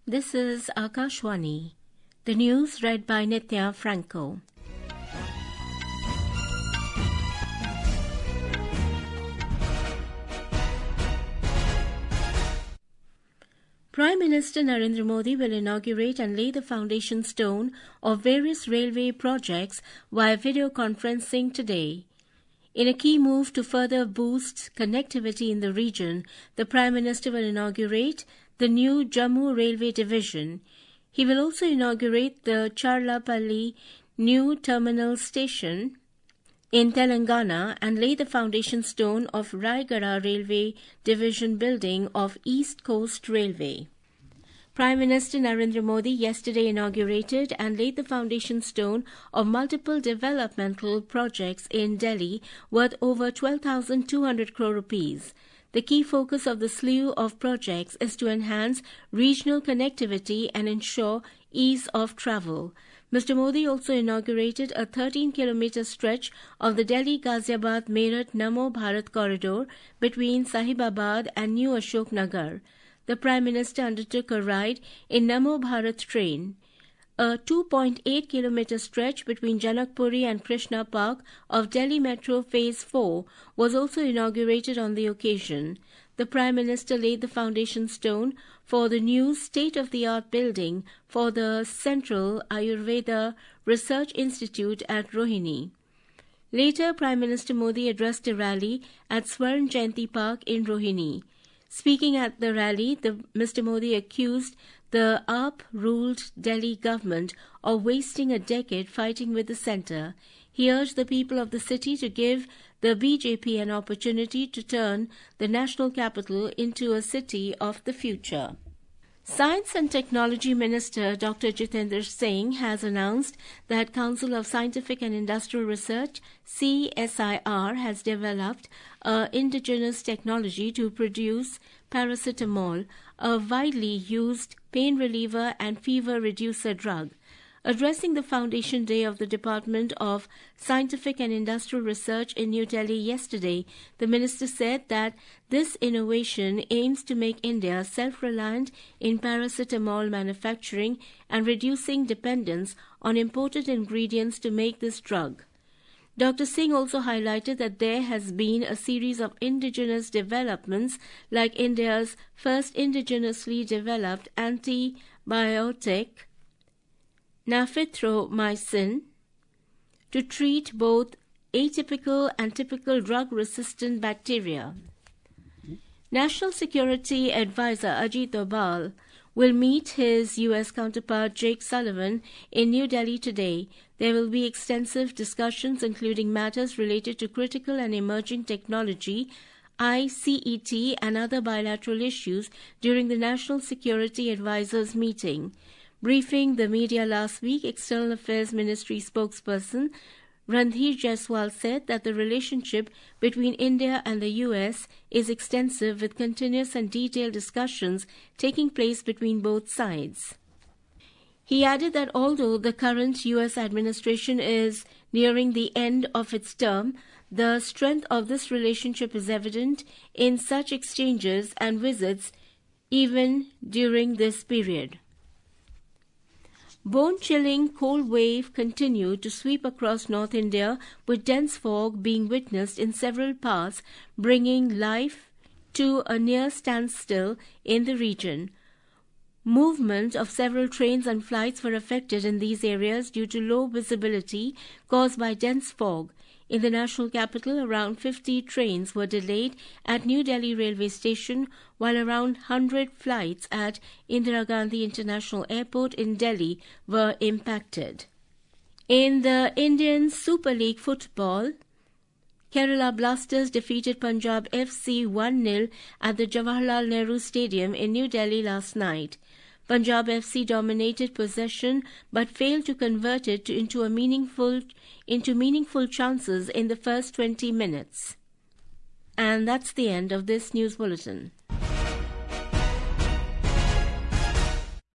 This is Akashwani. The news read by Nitya Franco. Prime Minister Narendra Modi will inaugurate and lay the foundation stone of various railway projects via video conferencing today. In a key move to further boost connectivity in the region, the Prime Minister will inaugurate the new Jammu Railway Division. He will also inaugurate the Charlapalli new terminal station in Telangana and lay the foundation stone of Raigada Railway Division building of East Coast Railway. Prime Minister Narendra Modi yesterday inaugurated and laid the foundation stone of multiple developmental projects in Delhi worth over 12,200 crore rupees. The key focus of the slew of projects is to enhance regional connectivity and ensure ease of travel. Mr. Modi also inaugurated a 13-kilometer stretch of the Delhi-Ghaziabad-Meerut Namo Bharat corridor between Sahibabad and New Ashok Nagar. The Prime Minister undertook a ride in Namo Bharat train. A 2.8-kilometer stretch between Janakpuri and Krishna Park of Delhi Metro Phase 4 was also inaugurated on the occasion. The Prime Minister laid the foundation stone for the new state-of-the-art building for the Central Ayurveda Research Institute at Rohini. Later, Prime Minister Modi addressed a rally at Swarn Jayanti Park in Rohini. Speaking at the rally, Mr. Modi accused the AAP-ruled Delhi government of wasting a decade fighting with the centre. He urged the people of the city to give the BJP an opportunity to turn the national capital into a city of the future. Science and Technology Minister Dr. Jitendra Singh has announced that Council of Scientific and Industrial Research CSIR has developed an indigenous technology to produce paracetamol, a widely used pain reliever and fever reducer drug. Addressing the Foundation Day of the Department of Scientific and Industrial Research in New Delhi yesterday, the minister said that this innovation aims to make India self-reliant in paracetamol manufacturing and reducing dependence on imported ingredients to make this drug. Dr. Singh also highlighted that there has been a series of indigenous developments like India's first indigenously developed antibiotic, nafithromycin, to treat both atypical and typical drug-resistant bacteria. National Security Advisor Ajit Doval will meet his U.S. counterpart Jake Sullivan in New Delhi today. There will be extensive discussions including matters related to critical and emerging technology, ICET, and other bilateral issues during the National Security Advisors meeting. Briefing the media last week, External Affairs Ministry spokesperson Randhir Jaiswal said that the relationship between India and the U.S. is extensive with continuous and detailed discussions taking place between both sides. He added that although the current U.S. administration is nearing the end of its term, the strength of this relationship is evident in such exchanges and visits even during this period. Bone-chilling cold wave continued to sweep across North India, with dense fog being witnessed in several parts, bringing life to a near standstill in the region. Movement of several trains and flights were affected in these areas due to low visibility caused by dense fog. In the national capital, around 50 trains were delayed at New Delhi railway station, while around 100 flights at Indira Gandhi International Airport in Delhi were impacted. In the Indian Super League football, Kerala Blasters defeated Punjab FC 1-0 at the Jawaharlal Nehru Stadium in New Delhi last night. Punjab FC dominated possession but failed to convert it into meaningful chances in the first 20 minutes. And that's the end of this news bulletin.